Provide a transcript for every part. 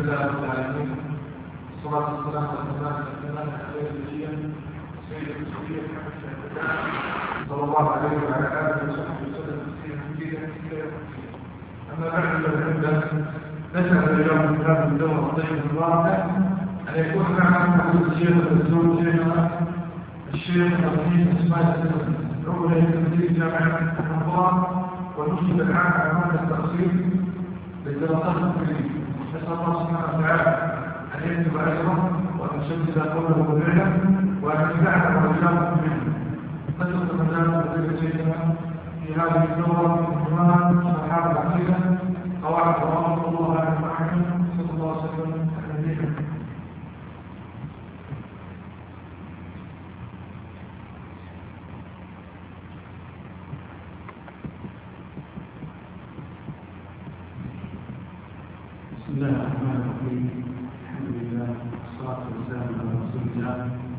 لله رب العالمين، والصلاة والسلام على خير البشر سيد المرسلين صلى الله عليه وعلى آله وصحبه وسلم تسليما كثيرا. أما بعد فالعلم نسأل اليوم من هذا الدور الطيب المبارك أن يكون معنا حضور الشيخ الدكتور شيخنا الشيخ الرئيس إسماعيل السلمي عضو هيئة تدريس جامعة الأنوار والمشرف العام على مادة التخصيص للدراسات الكلية. نسأل الله سبحانه وتعالى أن يكتب أجره وأن يشدد قوله وفعله وأن يجعل وإياكم منه. نسأل المجال الذي شيخنا في هذه الدورة من عنوان صحاب العقيدة قواعد ورحمة الله على المعلم صلى الله عليه وسلم النبي. بسم الله الرحمن الرحيم. الحمد لله والصلاة والسلام على رسول الله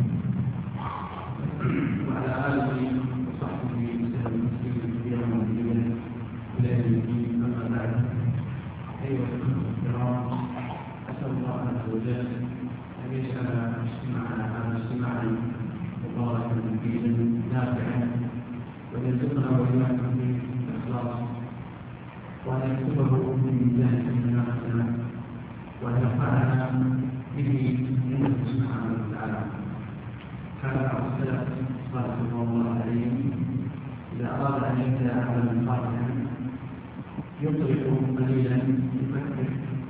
وعلى آله وصحبه وسلم تسليما كثيرا مزيدا إلى يوم الدين. أما بعد، أيها الأخوة الكرام، أسأل الله عز وجل أن يجعل اجتماعنا هذا اجتماعا مباركا مفيدا نافعا، وأن يرزقنا وإياكم بالإخلاص، وأن يكتبه من ميزان حسناتنا، وأن يرفعنا به عنده سبحانه وتعالى. كان بعض السلف رحمه الله عليهم إذا أراد أن يبدأ عملا صالحا يطرق قليلا يفكر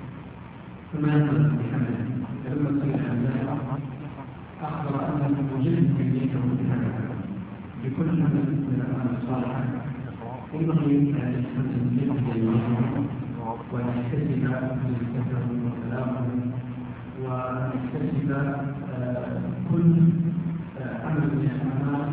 ثم ينطلق بحمله، فلما صير حمله أخبر أنه وجد نيته بهذا بكل عمل من الأعمال الصالحة ينبغي أن يستخدم جدا وأن يكتسب ملكته وكلامه، وأن يكتسب كل عمل من الأعمال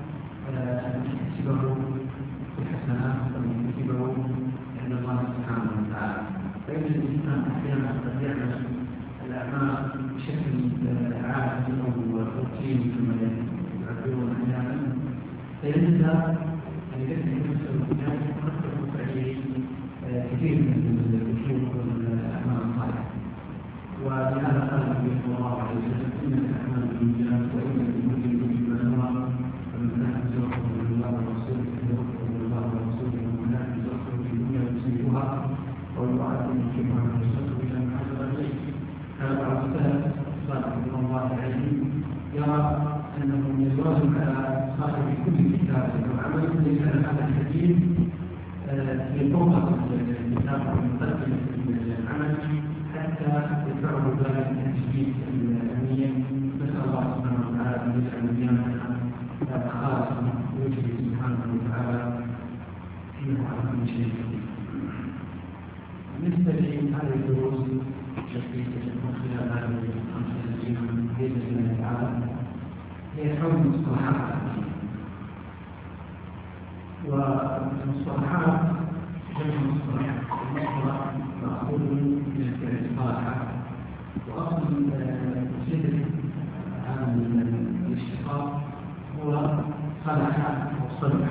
يكتسبه بالحسنات ويكتسبه عند الله سبحانه وتعالى. فإن الإنسان أحيانا قد يعمل الأعمال بشكل عادي أو روتيني كما يعبرون أحيانا، فينسى أن يكتسب نفسه بذلك ويترك عليه كثير من الشروط والأعمال الصالحة. ولهذا قال النبي صلى الله عليه وسلم: إن الأعمال بالنيات وإن لكل امرئ ما نوى، فمن كان هجرته إلى الله ورسوله فهجرته إلى الله ورسوله، ومن كان هجرته في الدنيا يصيبها ويعاد يصيبها فهجرته إلى ما هاجر إليه. كان بعض السلف صالح رضوان الله عليهم يرى أنه يواجب على صاحب كل كتاب أو عمل أن يجعل هذا الحديث في طرق الكتاب ومقدمة العمل حتى يدفعه ذلك التشديد الأمنية. نسأل الله سبحانه وتعالى أن يجعل ديانتنا خالصة لوجهه سبحانه وتعالى إنه على كل شيء قدير. بالنسبة لهذه الدروس التي تكون خلال هذه الخمسة أيام بإذن الله تعالى هي حول مصطلحات العقيدة. والمصطلحات جمع مصطلح، المصطلح مأخوذ من الاصطلاح، وأصل جذر هذا الاشتقاق هو صلح أو صلح،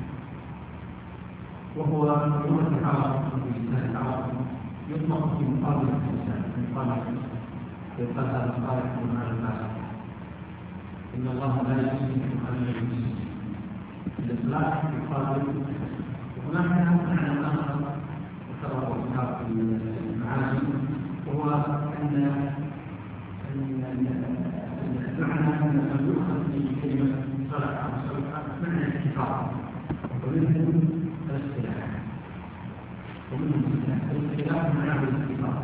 وهو لغة العرب بلسان العرب يطلق في مقابل الإنسان يقال هذا صالح ومعنى الفاسد. إن الله لا يصلح على المسلمين. الإصلاح يقابل. وهناك معنى آخر ذكره أصحاب المعاني، وهو أن المعنى أن يؤخذ في كلمة صلح أو صلح معنى الاتفاق، ومنه الاصطلاح. الاصطلاح معناه الاتفاق،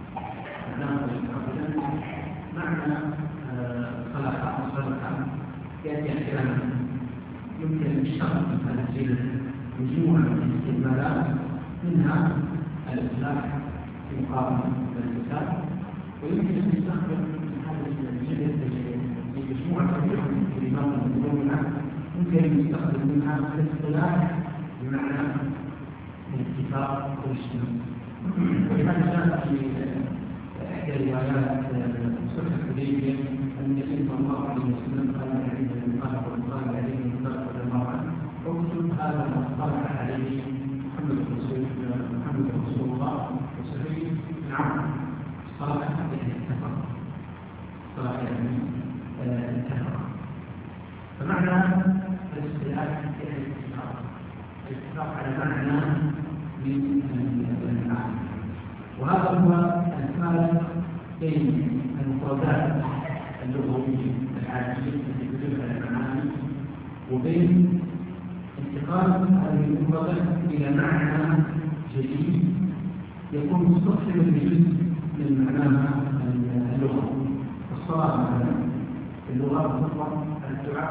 معنى صلح أو صلح يأتي أحيانا يمكن الشرط على سبيل مجموعة من الاستعمالات، منها الإصلاح في مقابل الفساد، ويمكن أن يستخدم هذا الجدل لمجموعة كبيرة من الكلمات المتنوعة، ممكن أن يستخدم منها الاصطلاح بمعنى الاتفاق والاجتماع. ولهذا جاء في إحدى الروايات صلح الحديبية أن النبي صلى الله عليه وسلم قال عند المخالف والقال عليه المخالف رضي الله عنه: اكتب هذا ما اصطلح عليه محمد رسول الله وصحيح. نعم، صلاح يعني اتفق، صلاح يعني اتفق. فمعنى الاختلاف يعني الاتفاق على معنى من المعاني، وهذا هو الفارق بين المفردات اللغوية العادية التي تدل على المعاني وبين انتقال هذه المفردات إلى معنى جديد يكون مستقبلا بجزء من معناها اللغوي. الصلاة مثلا اللغة تطلق الدعاء،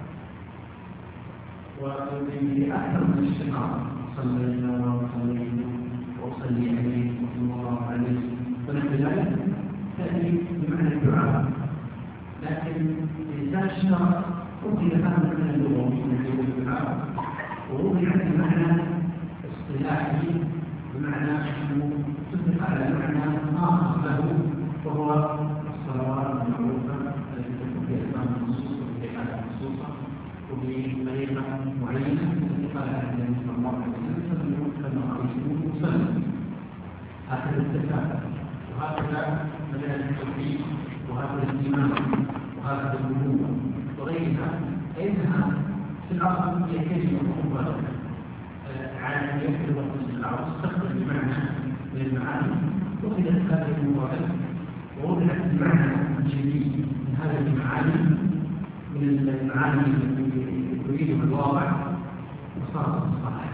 وفي أكثر من اشتقاق صلينا وصلينا وأصلي عليه وصلى الله عليه ونحو ذلك تأتي بمعنى الدعاء، لكن إذا اشترك أخذ هذا المعنى اللغوي من الدعاء ووضع بمعنى اصطلاحي بمعنى أنه تطلق على معنى آخر له وهو الصلوات المعروفة التي تكون في أسماء مخصوصة وفي حالة مخصوصة وبطريقة معينة التي قال النبي صلى الله عليه وسلم كما رأيتموه وسلم. هكذا الاتفاق وهكذا مجال التوحيد وهكذا الإيمان وهكذا النبوة وغيرها، فإنها في الأصل هي كلمة مفردة عالمية في الوقت العربي تستخدم بمعنى من المعاني، وأخذت هذه المفردات ووضعت بمعنى جديد من هذه المعاني من المعاني التي يريدها الواقع وصارت مصطلحا.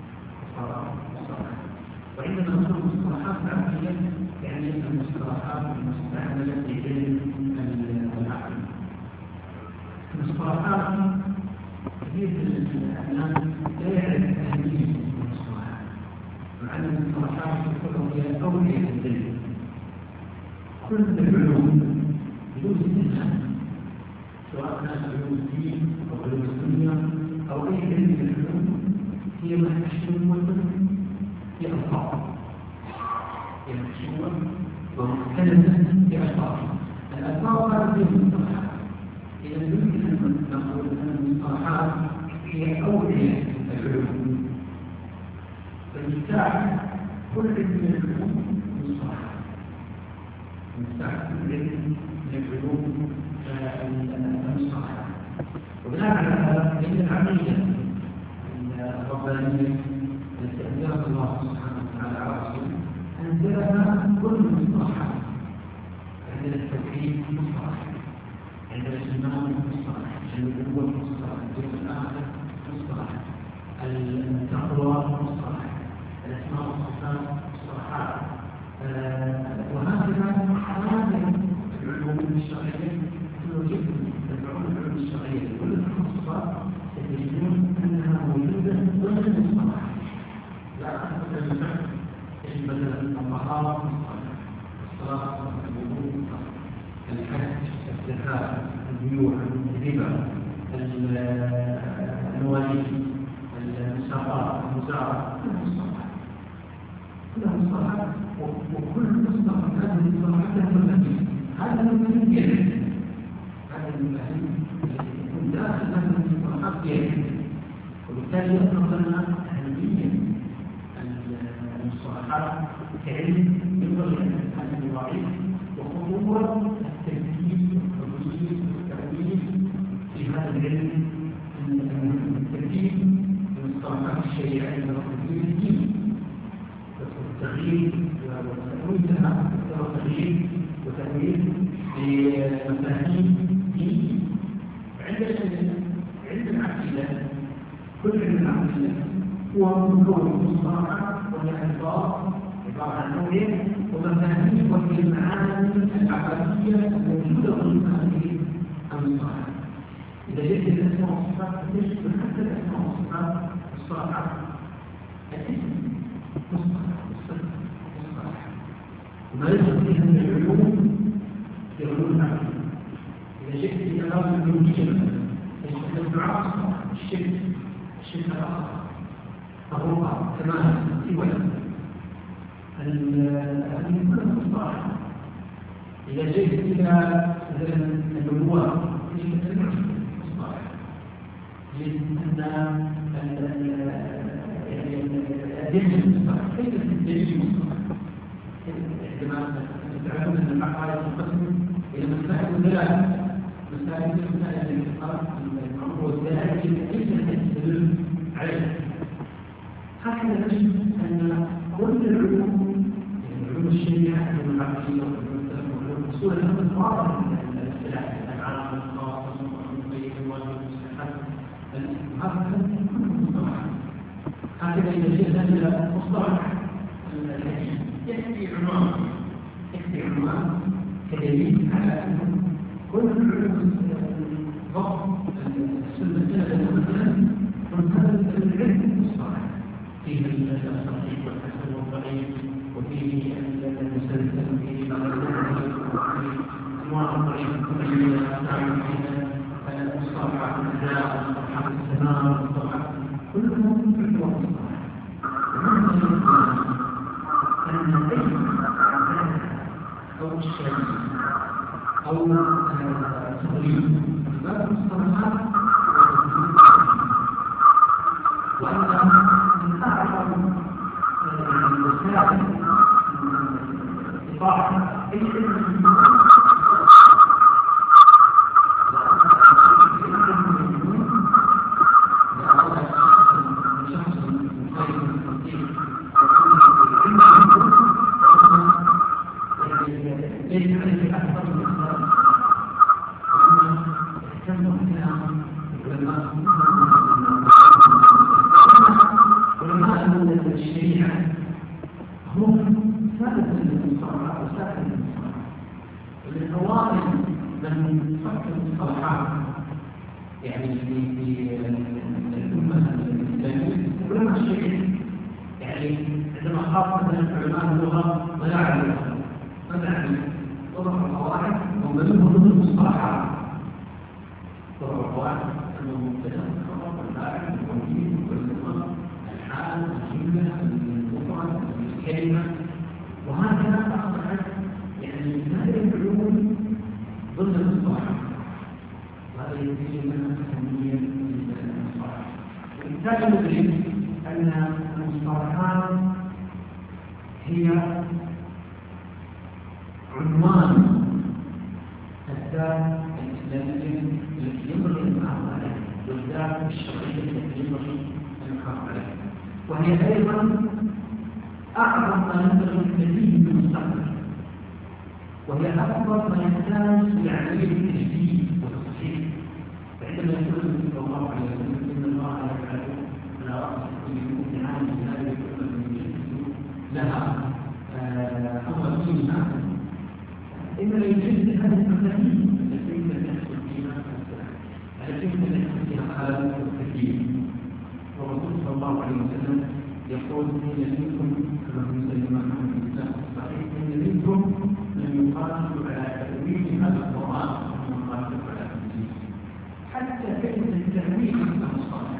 وعندما نقول مصطلحات عقلية يعني المصطلحات المستعملة في علم العقل. المصطلحات كثير من الناس لا يعرف أهمية المصطلحات، مع أن المصطلحات هي أولية العلم. كل العلوم بدون استثناء سواء كانت علوم الدين أو علوم الدنيا أو أي علم من العلوم هي محشوة في ألفاظ، هي محشوة ومختلفة في ألفاظ. الألفاظ هذه المصطلحات. إذا يمكن أن نقول أن المصطلحات هي أولياء العلوم، فالمفتاح كل علم من العلوم مصطلحات، مفتاح كل علم من العلوم المصطلحات. وبناء على هذا فإن العقيدة الربانية التي أنزلها الله سبحانه وتعالى على رسوله أنزلها كل المصطلحات. عندنا التوحيد مصطلح، عندنا الإيمان مصطلح، عندنا النبوة مصطلح، اليوم الآخر مصطلح، التقوى مصطلح، الأسماء والصفات مصطلحات، وهكذا هذه العلوم الشرعية توجد تدعون العلوم الشرعية كل التخصصات تجدون أنها موجودة ضمن المصطلح. لا أخذ بالفعل مثلا الطهارة مصطلح، الصلاة الوضوء الحج الزكاة البيوع الربا المواليد المساقات المزارع كلها مصطلحات وكل مصطلح هذه المصطلحات لها مفاهيم. هذا المفاهيم يعرف هذا المفاهيم يكون داخل هذه المصطلحات يعرف، وبالتالي يظهر لنا أهمية المصطلحات كعلم ينبغي أن تكون مواعيد وخطوة الترتيب والتوجيه والتأويل في هذا العلم، الترتيب المصطلحات الشريعية والتدوين الديني والتغيير وتأويل لمفاهيم دينية. علم العقيدة كل علم العقيدة هو مكون مصطلحات وهي ألفاظ عبارة عن نوعين ومفاهيم وهي المعاني العقدية الموجودة ضمن هذه المصطلحات. إذا جئت الأسماء والصفات تجد حتى الأسماء والصفات الصالحات الاسم مصطلح وما يدخل فيها من العلوم في علوم العقيدة. إذا جئت إلى باب الألوهية مثلا تجد الدعاء الشرك الآخر الرقى كمان سوى المكان الصالح. إذا جئت إلى النبوة تجد المعجزة الصالح، تجد أن الدين الصالح ليس الدين الصالح. عندما تعلمون أن العقائد تنقسم إلى مسائل ثلاثة، مسائل الاعتقاد الأمر والدلائل التي تدل عليها. هكذا نجد أن كل العلوم علوم الشريعة علوم العقيدة وعلوم اصول الامر واضحه من الاصطلاح العام والخاص والمقيد والواجب والمستحب هذا كله هكذا اذا جئنا الى مصطلح الحديث يكفي عنوان كدليل على ان كل العلوم ضبط السنه مثلا منتهى العلم المصطلح فيه الصحيح والحسن والضعيف وفيه المسلسل وفيه أنواع الطريق الطبيعية فيها مصطلحات الأداء مصطلحات السماء مصطلحات كلهم في المصطلح أن أي أو الشيء أو تغيير باب المصطلحات وأن من أعظم الوسائل إطاعة أي شيء يعني في الأمة الإسلامية علماء الشريعة يعني عندما خاف مثلا علماء اللغة ماذا عملوا؟ وضعوا القواعد ومنهم ضمن المصطلحات وضعوا القواعد أنه مبتدأ خبر والفاعل والتوكيد والصفة الحال الجملة المفرد الكلمة وهكذا أصبحت يعني هذه العلوم ضمن المصطلحات وهذا يزيد من أهمية المصطلحات. وبالتالي ندرك أن المصطلحات هي عنوان الذات الإسلامية التي ينبغي أن نحافظ عليها والذات الشرعية التي ينبغي أن نحافظ عليها، وهي أيضا أعظم ما ينبغي التدين بالمستقبل، وهي أكبر ما يحتاج لعملية التجديد والتصحيح. عندما يقول النبي صلى الله عليه وسلم إن الله يفعل على رأس كل يوم عام هذه الأمة لها أمتها إنما يجد هذه المفاهيم التي يمكن أن يحصل فيها التي يمكن أن يحصل فيها خلل كثير. والرسول صلى الله عليه وسلم يقول إن منكم كما في سيدنا محمد في الإسلام الصحيح إن منكم من يقاتل على تأويل هذا القرآن ومن يقاتل على تنزيله. حتى كلمة التأويل المصطلح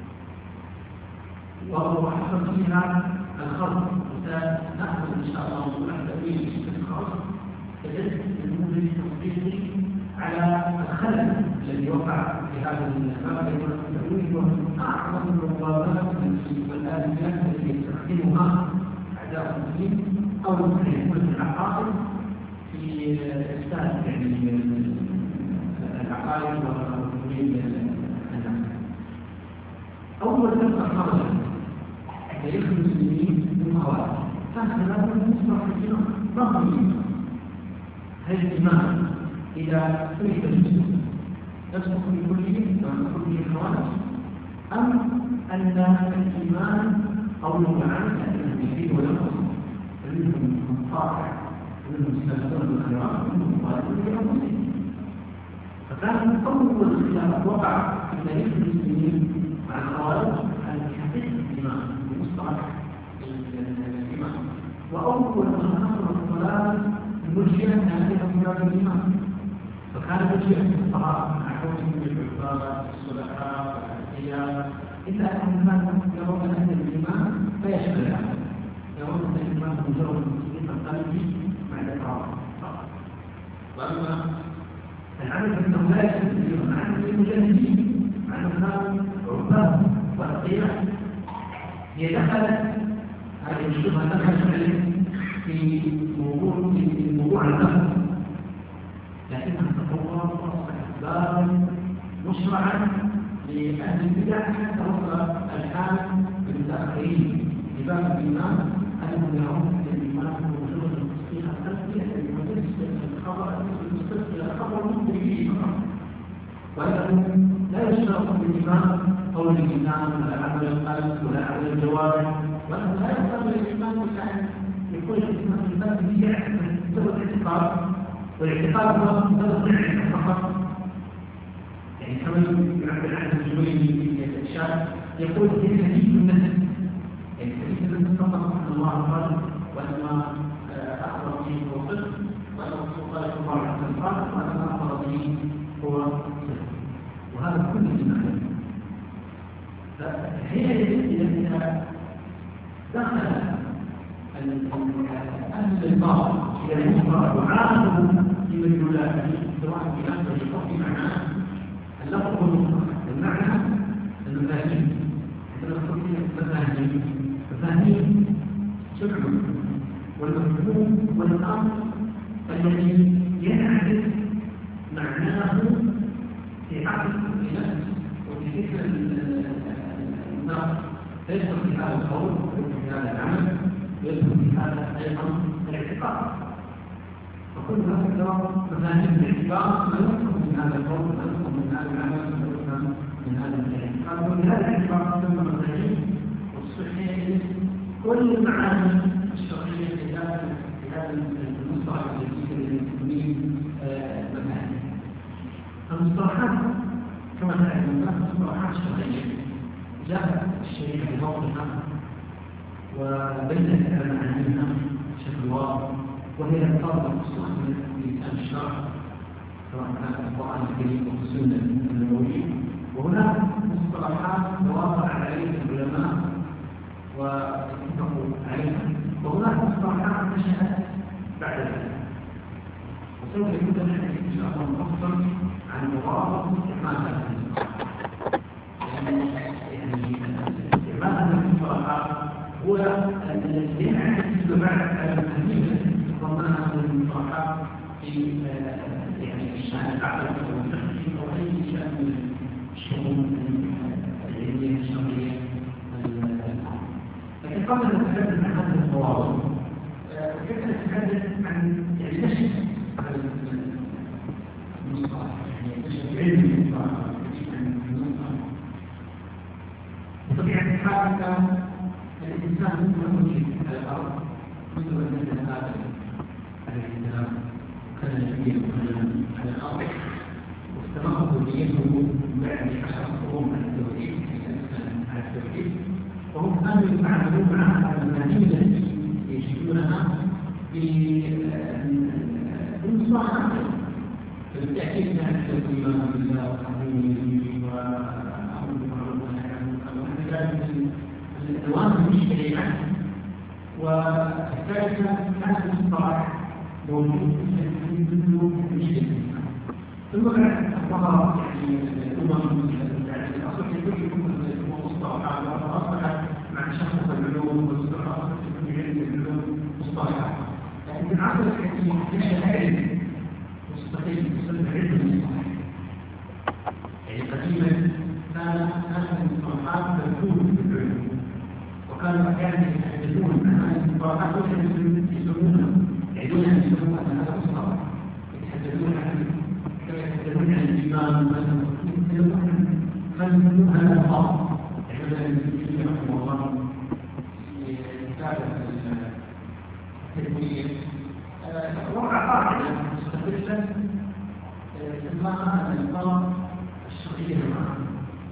وهو حصل فيها الخلق، وسنأخذ إن شاء الله موضوع التأويل بشكل خاص كذلك الموجب التطبيقي على الخلل الذي وقع في هذا الباب. التأويل ومن أعظم المقابلات والآليات التي يستخدمها أعداء المسلمين أو المسلمين العقائد في إفساد يعني العقائد وتطبيق الناس. أول نقطة خرجت تاريخ المسلمين من خوارج كان هذا المصطلح ضمني. هل الإيمان إذا سئل المسلم يصدق في كله الخوارج أم أن الإيمان قول عن التوحيد والنصر منهم طاعة ومنهم سلسلة الخيرات ومنهم مقاتلون لأنفسهم؟ فكان أول خلاف وقع في تاريخ المسلمين مع الخوارج عن حقيقة الإيمان بمصطلح الإيمان، وأول من نصر الصلاة المرجئة كانت مراد الإيمان، فكان مرجئة الصلاة مع حكم بالعبادة الصدقاء والأحياء، إلا أنهم يرون أن الإيمان لا يشمل هذا، يرون أن الإيمان مجرد تصديق القلب مع الإقرار فقط. وأما العمل أنه لا يشمل الإيمان مع أنهم المجاهدين مع أنهم كانوا عباد وأتقياء، هي دخلت هذه الشبهة دخلت عليهم في موضوع الأمر، لكنها تطور وأصبحت بابا مشرعا لأهل البدع حتى وصل الحال بالآخرين لباب الإيمان أنهم يرون الإيمان وجود التصديق التسلية المتسلسل الخبر المستسلسل الخبر ممكن به وأنهم لا يشترط بالإيمان قول الإيمان ولا عمل القلب ولا عمل الجوارح، وأنه لا يقبل الإيمان بأن يكون الإيمان بالباب بدع مجرد اعتقاد، والاعتقاد هو مجرد نعمة فقط. يعني كما يعبر عنه الجويني في الإرشاد يقول في حديث النفس، يعني حديث النفس فقط أن الله قال وأنما أخبر به هو صدق، وأن الرسول قال الله عليه وسلم وأنما أخبر به هو صدق، وهذا كل الإيمان. فهي التي دخل أهل الباطل إلى المنكر وعاقبوا في مدلولاته سواء في أمر الحكم معناه اللفظ والمنكر، المعنى المفاهيم، مفاهيم شرع والمفهوم والأمر الذي ينعكس معناه في عقل النفس وفي فكر النفس، يدخل في هذا القول ويدخل في هذا العمل ويدخل في هذا أيضا الاعتقاد. وكل هذا مفاهيم الاعتقاد لا يدخل من هذا القول ولا يدخل من هذا العمل ولا يدخل من هذا الاعتقاد. ومن هذا الاعتقاد ثم المفاهيم والصحيح كل المعاني الشرعية في هذا المصطلح الذي يسميه مفاهيم. المصطلحات كما تعلمون مصطلحات شرعية جاءت الشريعة بوضعها وبينت معانيها بشكل واضح، وهي الألفاظ المستخدمة في لسان الشرع سواء كان القرآن الكريم أو السنة النبوية. وهناك مصطلحات وافق عليها العلماء واتفقوا عليها، وهناك مصطلحات نشأت بعد ذلك. وسوف يكون الحديث إن شاء الله مفصل عن مواقف استعمال هذه المصطلحات. استعمال هذه المصطلحات هو الذي ينعكس بعد الأهمية التي تضمنها هذه المصطلحات في الشأن العقلي والفقهي أو أي شأن من الشؤون العلمية الشرعية. لكن قبل أن نتحدث عن هذه المواضيع كيف نتحدث عن نشأة هذا المصطلح، نشأة علم المصطلح. بطبيعة الحال كان الإنسان موجود على الأرض منذ أن نزل آدم عليه السلام، كان نبيا على الأرض واستمر ذريته بعد 10 قرون على التوحيد على التوحيد، وهم كانوا يتعاملون مع المفاهيم التي يجدونها في المصطلحات. فبالتأكيد نعرف الإيمان بالله وتعظيمه وأمر بالمعروف والنهي عن المنكر وهذا من الأوامر الشريعة. والثالثة كان المصطلح موجود في كل مجتمع. ثم بعد أصبح الأمم أصبح كل مصطلحات وأصبحت مع شخص العلوم والصراحة في علم العلوم مصطلحات. لكن في العصر الحديث نشأ علم مستقل يسمى علم المصطلح. يعني قديما كان المصطلحات مفهوم في العلوم، وكانوا أحيانا يتحدثون عن هذه المصطلحات ويسمونها يعيدون أن يسمونها هذا المصطلح، يتحدثون عن كما يتحدثون عن الإيمان فيسمونها الألفاظ. يعني مثلا ابن رحمه الله في كتابه التدوين وضع قاعدة مستقلة سماها الألفاظ الشرعية المعنى،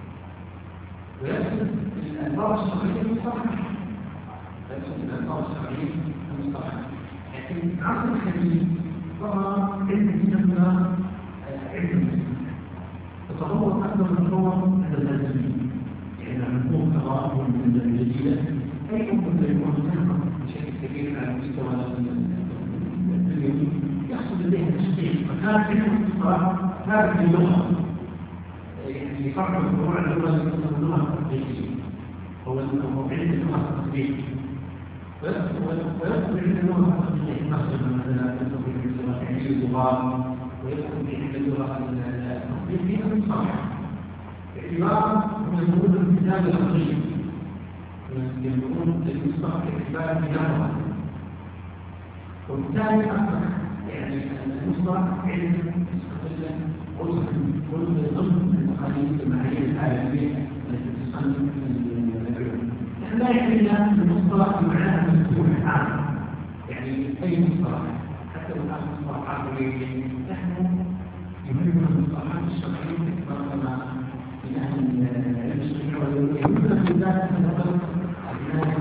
ويقصد الألفاظ الشرعية المصطلحة، يقصد الألفاظ الشرعية المصطلحة. لكن عصر الحديث صار علم يسمى علم تطور أكثر من تطور عند الفلسفيين، يعني نكون قراءة من الجديدة أي ممكن يكون منها بشكل كبير على مستوى الدنيوي يحصل لديه تشكيل. فكان علم المصطلح ثابت اللغة، يعني فرق الفروع اللغة اللغة التطبيقية هو علم اللغة التطبيقية. ويدخل في اللغة مثلا في اللغة ويدخل في اللغة التطبيق فيها المصطلح باعتبار يقولون الكتاب الأصلي يقولون المصطلح باعتبار بناء وبالتالي أصبح يعني المصطلح علم مستقلا قلت ضمن التقاليد المعايير العالمية التي تصنف العلوم. نحن لا يعنينا المصطلح بمعناه المفتوح العام، يعني أي مصطلح حتى لو كان مصطلح عقلي نحن يهمنا المصطلحات الشرعية كما من أهل العلم الشرعي ويهمنا في ذات النظر أبناء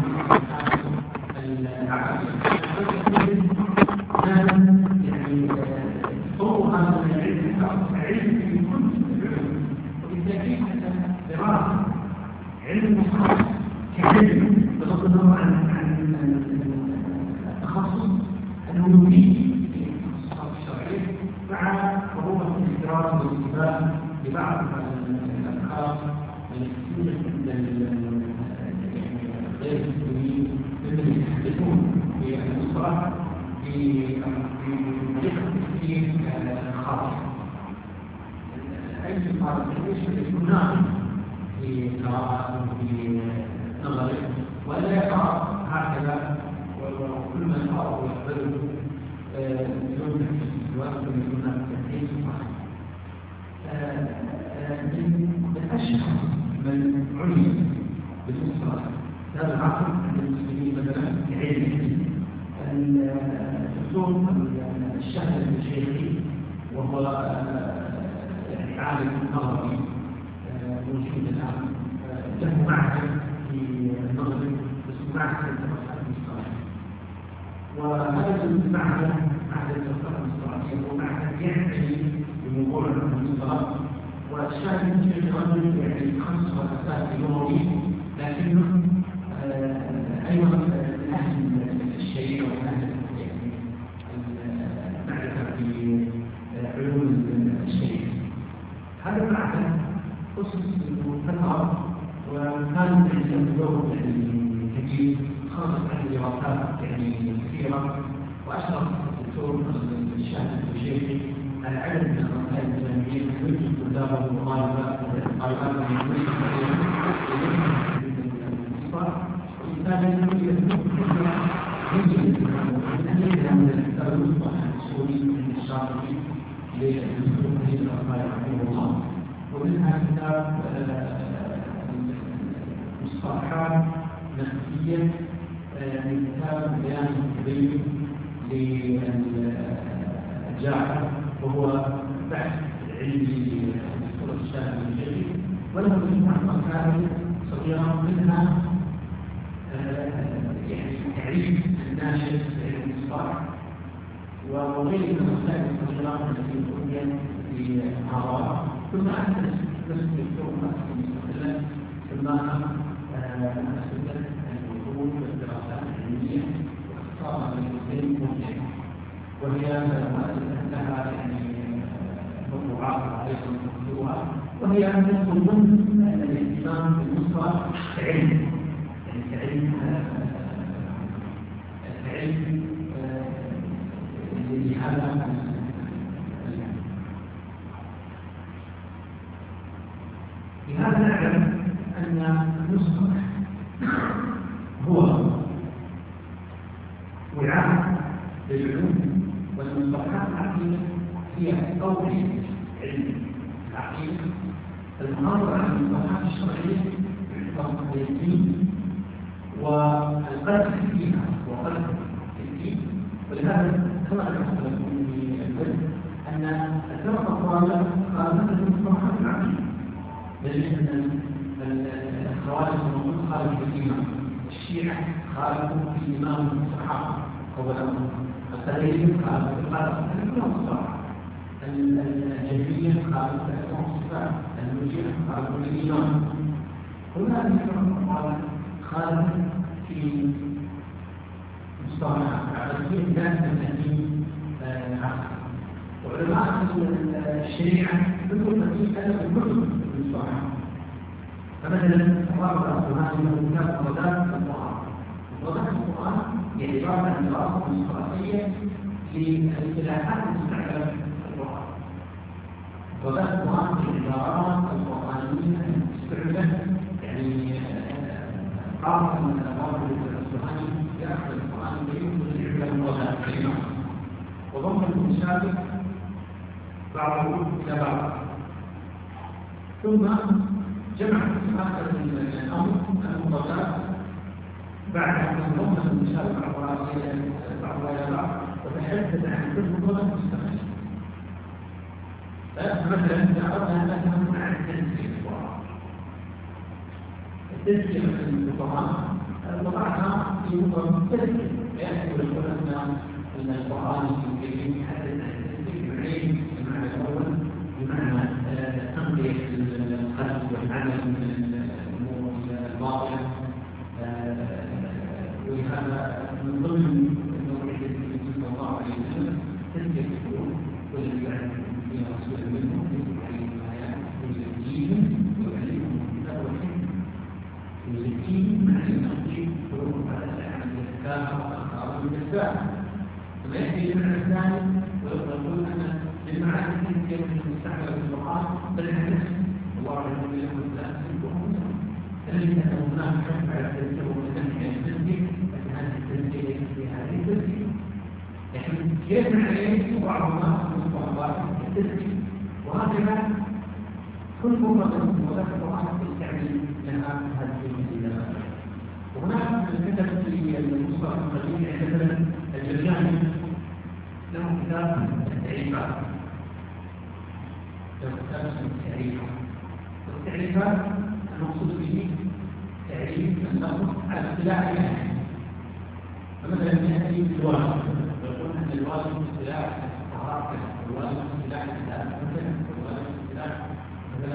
يعني هو هذا العلم في كل العلوم وبالتالي حتى دراسة علم المصطلح كعلم بغض النظر عن التخصص العلومي في التخصصات الشرعية مع ضرورة الاحترام والانتباه لبعض الأفكار التي توجد عند غير المسلمين ممن يتحدثون في المصطلح بطريقة تفكير خاصة. أي مصطلح يكون ناقص في قراءة وفي نظره ولا يقرأ هكذا وكل من يقرأ ويقبله بدون تحديث ويقبل بدون تحديث من أشهر من عني بالمصطلح هذا العصر عند المسلمين مثلا في علم الدكتور الشهر الشيخي وهو يعني عالم نظري موجود الآن له معهد في المغرب اسمه معهد الدراسات المصطلحية، وهذا المعهد معهد الدراسات المصطلحية هو معهد يعتني بموضوع المصطلح والشاهد في الرجل يعني يتخصص الأساس اللغوي لكنه أيضا من أهل الشيء ومن أهل المعرفة في علوم الشيء. هذا المعهد خصوص فترة وكان يعتبره كثير خاصة عن دراسات كثيرة وأشرف الدكتور الشاهد الشيخي على عدد من الرسائل الإسلامية يوجد طلابه وطالبات من وبالتالي يمكن أن الكتاب المصطلح السوري من الشاطبي للدكتور هذه الأربعة رحمه الله، ومنها كتاب مصطلحات نفسية من كتاب بيان التبين للجاحظ وهو بحث علمي للدكتور الشاهد الجديد، وله مجموعة مكاتب صغيرة منها يعني تعريف الناشئ للمصطلح وغير المسائل الصغيرة التي بنيت في العراق، ثم أسس نفس الدكتور مستقلة سماها مؤسسة البحوث والدراسات العلمية واختصارها للمسلم مبدع، وهي مؤسسة لها موضوعات أيضا مكتوبة، وهي تدخل ضمن الاهتمام بالمصطلح كعلم كعلم لهذا لهذا نعلم أن المصطلح هو وعاء للعلوم والمصطلحات العقلية هي توضيح علم العقيدة. المناظرة عن المصطلحات الشرعية باعتبار الدين والقدر فيها وقدر الدين، ولهذا كما ذكرت لكم في البدء أن الفرق الضالة خالفت المصطلحات العقلية، لأن الخوارج الموجود خالف الإمام، الشيعة خالفوا في الإمام الصحابة أولا، التغيير خالفوا القدر كلهم الصحابة، الجبرية خالفوا الأسماء والصفات، المرجئة خالفوا الإمام. كل هذه الفرق الضالة خالفت في مصطلحات العقلية ذات التأمين عقلي، وعلماء الشريعة يقول تأمين أدب الكتب المصطلحات. فمثلا الرابط الأصلي له كتاب الرادات والمعارضة، وضع القرآن عبارة عن دراسة مصطلحية للاصطلاحات المستعملة في القرآن. وضع القرآن في العبارات القرآنية المستعملة يعني قاطع من الأمر القرآني يأخذ القرآن الكريم ويعمل وضع الكلمة وضم المتشابه بعضه إلى بعض، ثم جمع آخر الأمر المضادات بعد أن ضم المتشابه بعضها إلى بعض وتحدث عن كل مضاد مستقل. مثلا إذا أردنا أن نفهم عن التزكية مثلا في القرآن وضعها في مفرد التزكية، يأتي بالقرآن أن القرآن الكريم يحدث عن التزكية بالعلم بمعنى الأول بمعنى تنقية القلب والعمل من الأمور الباطلة، ولهذا من ضمن النوعية التي صلى الله عليه وسلم تزكية القلوب والذي يعلم في رسول منهم يجب عليه الآيات ويزكيهم ويعلمهم الكتاب والحكمة. يزكيهم معنى التنقية قلوبهم على الأعمال الإسلام والأخبار بالإسلام. ثم يأتي المعنى الثاني ويقول أن للمعنى التنقية المستعملة في القرآن بل الحدث الله يقول لهم الإسلام الذي كان هناك حكم على التنقية والتنقية التنقية لكن هذه التنقية ليست في هذه التنقية. يعني يجمع عليه بعضها مصطلحات التزكية وهكذا كل مرة وذكر القرآن التعليم لها هذه المسألة. وهناك الكتب في المصطلح القديم مثلا الجرجاني له كتاب التعريفات، له كتاب اسمه التعريفات. والتعريفات المقصود به تعريف اللفظ على اصطلاح الأهل. فمثلا يأتي بالواجب يقول أن الواجب اصطلاح الطهارة، الواجب اصطلاح الإسلام، الواجب اصطلاح مثلا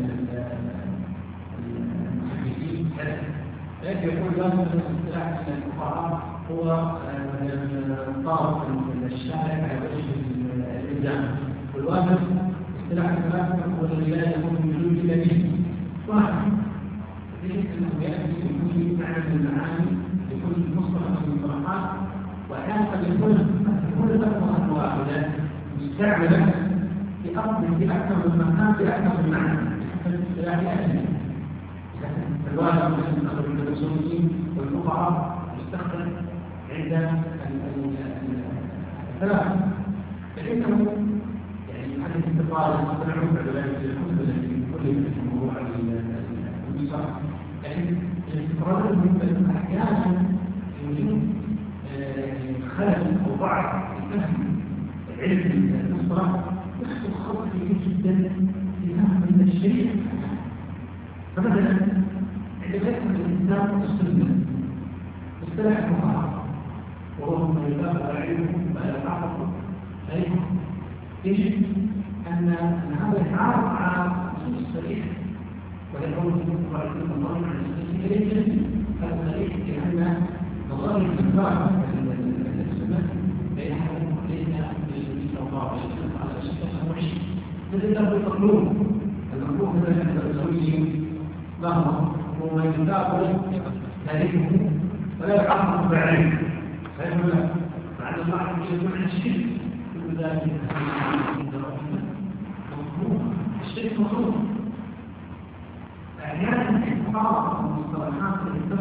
المحدثين كذا. لكن يقول الواجب اصطلاح الفقهاء هو طارق الشارع على وجه الإلزام، والواجب اصطلاح الثلاثة هو الذي لا يكون بوجود إلا به. واحد يجب أنه يأتي بكل معنى من المعاني لكل مصطلح من المصطلحات، وأحيانا قد يكون لفظة واحدة مستعملة في أكثر من مكان في أكثر من معنى حسب اصطلاح الأهل. الواجب مثل أغلب الأصوليين والفقهاء يستخدم عند الثلاثة، فإنه يعني هذه الانتقال تنعم بعلماء الكتب التي كل الموضوع المصطلح، لكن الاستقرار المهم أحيانا يوجد خلل أو ضعف في فهم علم المصطلح يحصل خطأ كبير جدا في فهم الشريعة. فمثلا عندما يفهم الإنسان السنة مصطلح الفقهاء وهو ما يبقى علمه ما يتعرف عليه، يجب أن هذا يتعارض على نصوص صريحة ويكون في النظر عن السنة ليس هذا صريح لأن نظر الكفار السنة بينها ليس بالنبي صلى الله عليه وسلم على أشياء وحشة مثل له المطلوب مثلا عند الأصوليين ظهر وما يتابع تاريخه ولا يعرف بعلمه فيقول لا مع أن الله يجب عن الشرك كل ذلك عند ربنا مطلوب الشرك مطلوب. أحيانا الإنصاف والمصطلحات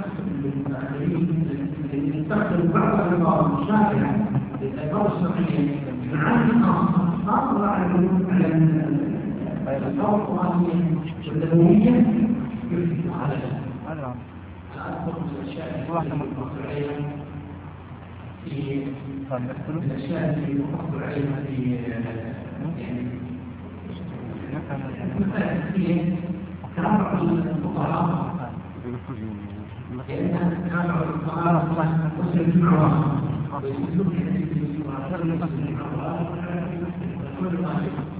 التي تستخدم بعض العبارات الشائعة للعبارة الشرعية معاني خاصة على الألفاظ القرآنية والنبوية يفتح على هذا. أذكر من الأشياء التي يحصل عليها في يعني تابع الفقهاء لأنها تابع الفقهاء وسيجمعها ويسلك الحديث المسلمات